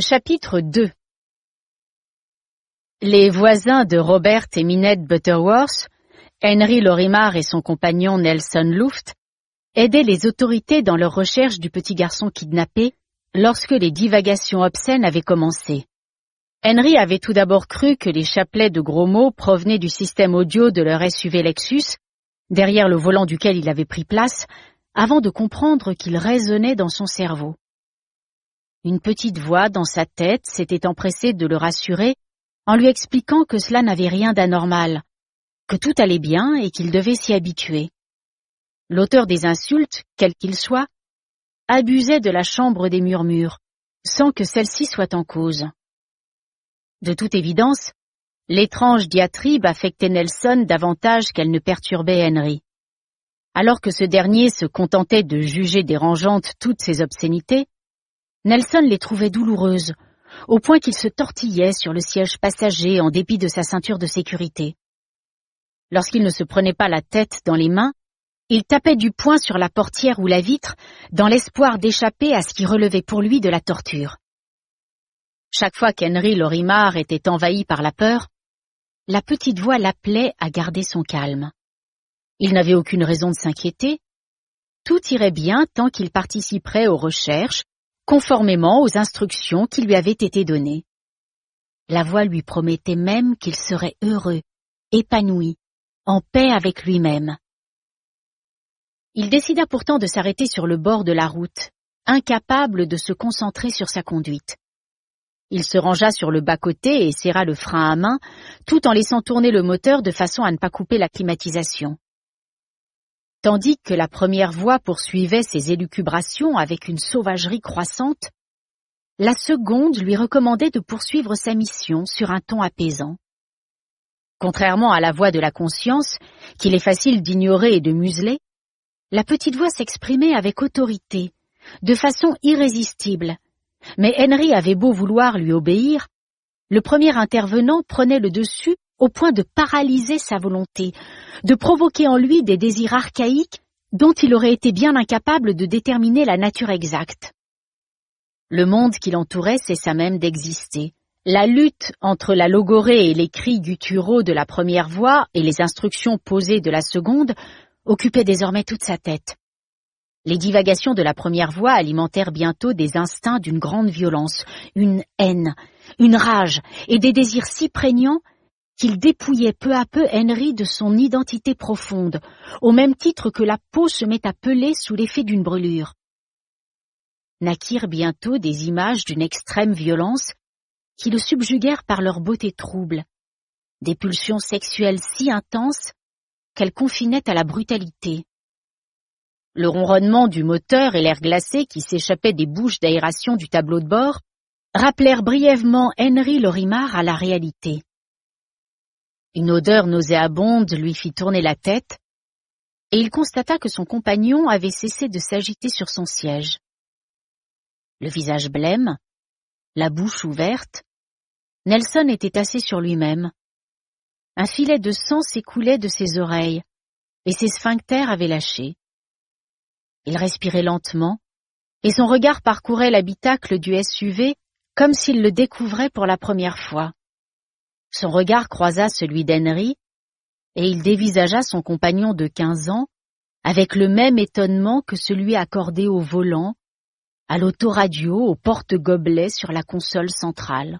Chapitre 2. Les voisins de Robert et Minette Butterworth, Henry Lorimar et son compagnon Nelson Luft, aidaient les autorités dans leur recherche du petit garçon kidnappé lorsque les divagations obscènes avaient commencé. Henry avait tout d'abord cru que les chapelets de gros mots provenaient du système audio de leur SUV Lexus, derrière le volant duquel il avait pris place, avant de comprendre qu'ils résonnaient dans son cerveau. Une petite voix dans sa tête s'était empressée de le rassurer en lui expliquant que cela n'avait rien d'anormal, que tout allait bien et qu'il devait s'y habituer. L'auteur des insultes, quel qu'il soit, abusait de la chambre des murmures, sans que celle-ci soit en cause. De toute évidence, l'étrange diatribe affectait Nelson davantage qu'elle ne perturbait Henry. Alors que ce dernier se contentait de juger dérangeantes toutes ces obscénités, Nelson les trouvait douloureuses, au point qu'il se tortillait sur le siège passager en dépit de sa ceinture de sécurité. Lorsqu'il ne se prenait pas la tête dans les mains, il tapait du poing sur la portière ou la vitre dans l'espoir d'échapper à ce qui relevait pour lui de la torture. Chaque fois qu'Henry Lorimar était envahi par la peur, la petite voix l'appelait à garder son calme. Il n'avait aucune raison de s'inquiéter. Tout irait bien tant qu'il participerait aux recherches, conformément aux instructions qui lui avaient été données. La voix lui promettait même qu'il serait heureux, épanoui, en paix avec lui-même. Il décida pourtant de s'arrêter sur le bord de la route, incapable de se concentrer sur sa conduite. Il se rangea sur le bas-côté et serra le frein à main, tout en laissant tourner le moteur de façon à ne pas couper la climatisation. Tandis que la première voix poursuivait ses élucubrations avec une sauvagerie croissante, la seconde lui recommandait de poursuivre sa mission sur un ton apaisant. Contrairement à la voix de la conscience, qu'il est facile d'ignorer et de museler, la petite voix s'exprimait avec autorité, de façon irrésistible, mais Henry avait beau vouloir lui obéir, le premier intervenant prenait le dessus au point de paralyser sa volonté, de provoquer en lui des désirs archaïques dont il aurait été bien incapable de déterminer la nature exacte. Le monde qui l'entourait cessa même d'exister. La lutte entre la logorée et les cris gutturaux de la première voix et les instructions posées de la seconde occupait désormais toute sa tête. Les divagations de la première voix alimentèrent bientôt des instincts d'une grande violence, une haine, une rage et des désirs si prégnants qu'il dépouillait peu à peu Henry de son identité profonde, au même titre que la peau se met à peler sous l'effet d'une brûlure. Naquirent bientôt des images d'une extrême violence qui le subjuguèrent par leur beauté trouble, des pulsions sexuelles si intenses qu'elles confinaient à la brutalité. Le ronronnement du moteur et l'air glacé qui s'échappait des bouches d'aération du tableau de bord rappelèrent brièvement Henry Lorimar à la réalité. Une odeur nauséabonde lui fit tourner la tête, et il constata que son compagnon avait cessé de s'agiter sur son siège. Le visage blême, la bouche ouverte, Nelson était assis sur lui-même. Un filet de sang s'écoulait de ses oreilles, et ses sphincters avaient lâché. Il respirait lentement, et son regard parcourait l'habitacle du SUV comme s'il le découvrait pour la première fois. Son regard croisa celui d'Henry, et il dévisagea son compagnon de 15 ans avec le même étonnement que celui accordé au volant, à l'autoradio, au porte-gobelet sur la console centrale.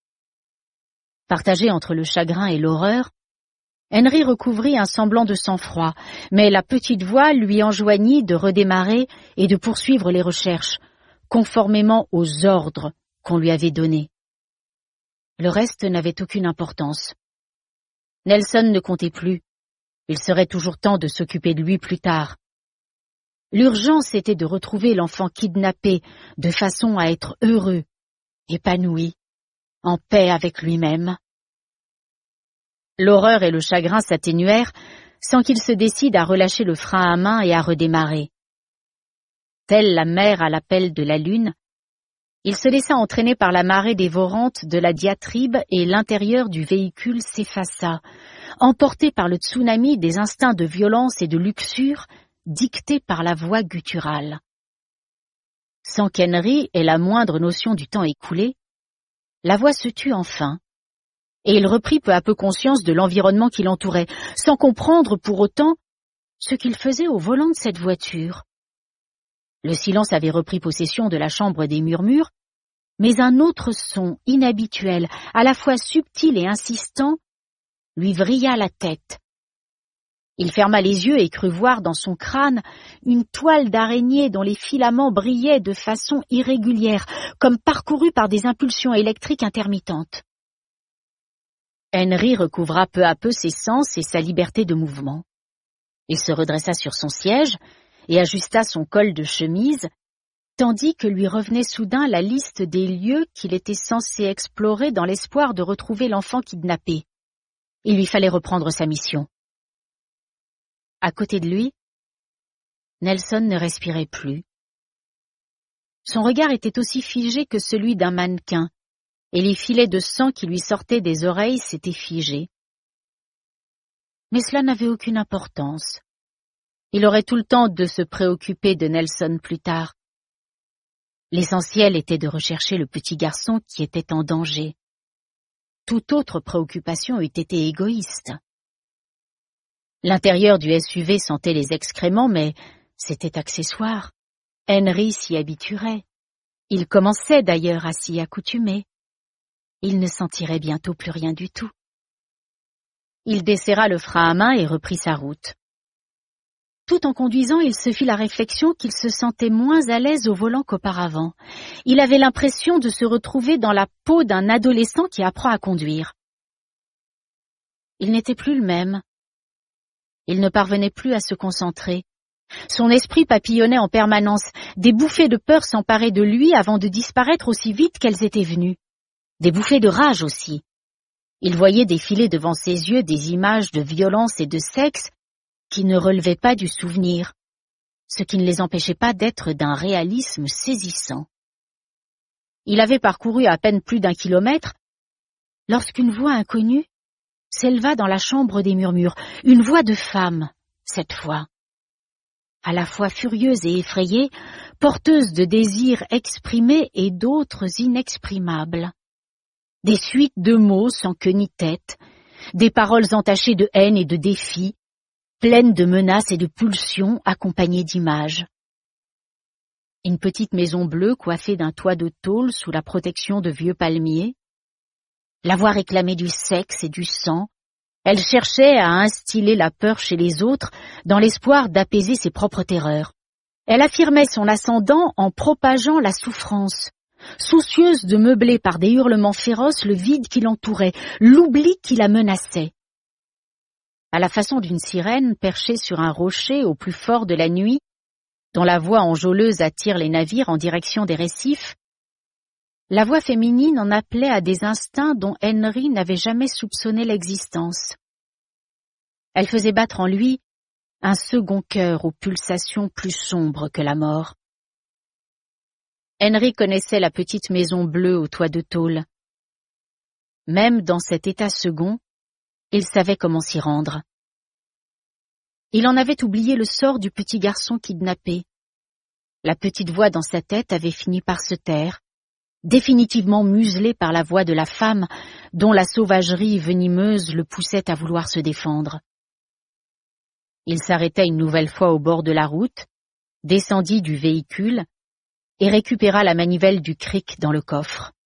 Partagé entre le chagrin et l'horreur, Henry recouvrit un semblant de sang-froid, mais la petite voix lui enjoignit de redémarrer et de poursuivre les recherches, conformément aux ordres qu'on lui avait donnés. Le reste n'avait aucune importance. Nelson ne comptait plus. Il serait toujours temps de s'occuper de lui plus tard. L'urgence était de retrouver l'enfant kidnappé de façon à être heureux, épanoui, en paix avec lui-même. L'horreur et le chagrin s'atténuèrent sans qu'il se décide à relâcher le frein à main et à redémarrer. Telle la mer à l'appel de la lune, il se laissa entraîner par la marée dévorante de la diatribe et l'intérieur du véhicule s'effaça, emporté par le tsunami des instincts de violence et de luxure dictés par la voix gutturale. Sans qu'Henry ait la moindre notion du temps écoulé, La voix se tut enfin, et il reprit peu à peu conscience de l'environnement qui l'entourait, sans comprendre pour autant ce qu'il faisait au volant de cette voiture. Le silence avait repris possession de la chambre des murmures, mais un autre son inhabituel, à la fois subtil et insistant, lui vrilla la tête. Il ferma les yeux et crut voir dans son crâne une toile d'araignée dont les filaments brillaient de façon irrégulière, comme parcourus par des impulsions électriques intermittentes. Henry recouvra peu à peu ses sens et sa liberté de mouvement. Il se redressa sur son siège et ajusta son col de chemise, tandis que lui revenait soudain la liste des lieux qu'il était censé explorer dans l'espoir de retrouver l'enfant kidnappé. Il lui fallait reprendre sa mission. À côté de lui, Nelson ne respirait plus. Son regard était aussi figé que celui d'un mannequin, et les filets de sang qui lui sortaient des oreilles s'étaient figés. Mais cela n'avait aucune importance. Il aurait tout le temps de se préoccuper de Nelson plus tard. L'essentiel était de rechercher le petit garçon qui était en danger. Toute autre préoccupation eût été égoïste. L'intérieur du SUV sentait les excréments, mais c'était accessoire. Henry s'y habituerait. Il commençait d'ailleurs à s'y accoutumer. Il ne sentirait bientôt plus rien du tout. Il desserra le frein à main et reprit sa route. Tout en conduisant, il se fit la réflexion qu'il se sentait moins à l'aise au volant qu'auparavant. Il avait l'impression de se retrouver dans la peau d'un adolescent qui apprend à conduire. Il n'était plus le même. Il ne parvenait plus à se concentrer. Son esprit papillonnait en permanence. Des bouffées de peur s'emparaient de lui avant de disparaître aussi vite qu'elles étaient venues. Des bouffées de rage aussi. Il voyait défiler devant ses yeux des images de violence et de sexe qui ne relevaient pas du souvenir, ce qui ne les empêchait pas d'être d'un réalisme saisissant. Il avait parcouru à peine plus d'1 kilomètre lorsqu'une voix inconnue s'éleva dans la chambre des murmures, une voix de femme, cette fois. À la fois furieuse et effrayée, porteuse de désirs exprimés et d'autres inexprimables. Des suites de mots sans queue ni tête, des paroles entachées de haine et de défi, pleines de menaces et de pulsions accompagnées d'images. Une petite maison bleue coiffée d'un toit de tôle sous la protection de vieux palmiers. La voix réclamait du sexe et du sang. Elle cherchait à instiller la peur chez les autres dans l'espoir d'apaiser ses propres terreurs. Elle affirmait son ascendant en propageant la souffrance, soucieuse de meubler par des hurlements féroces le vide qui l'entourait, l'oubli qui la menaçait. À la façon d'une sirène perchée sur un rocher au plus fort de la nuit, dont la voix enjôleuse attire les navires en direction des récifs, la voix féminine en appelait à des instincts dont Henry n'avait jamais soupçonné l'existence. Elle faisait battre en lui un second cœur aux pulsations plus sombres que la mort. Henry connaissait la petite maison bleue au toit de tôle. Même dans cet état second, il savait comment s'y rendre. Il en avait oublié le sort du petit garçon kidnappé. La petite voix dans sa tête avait fini par se taire, définitivement muselée par la voix de la femme dont la sauvagerie venimeuse le poussait à vouloir se défendre. Il s'arrêta une nouvelle fois au bord de la route, descendit du véhicule et récupéra la manivelle du cric dans le coffre.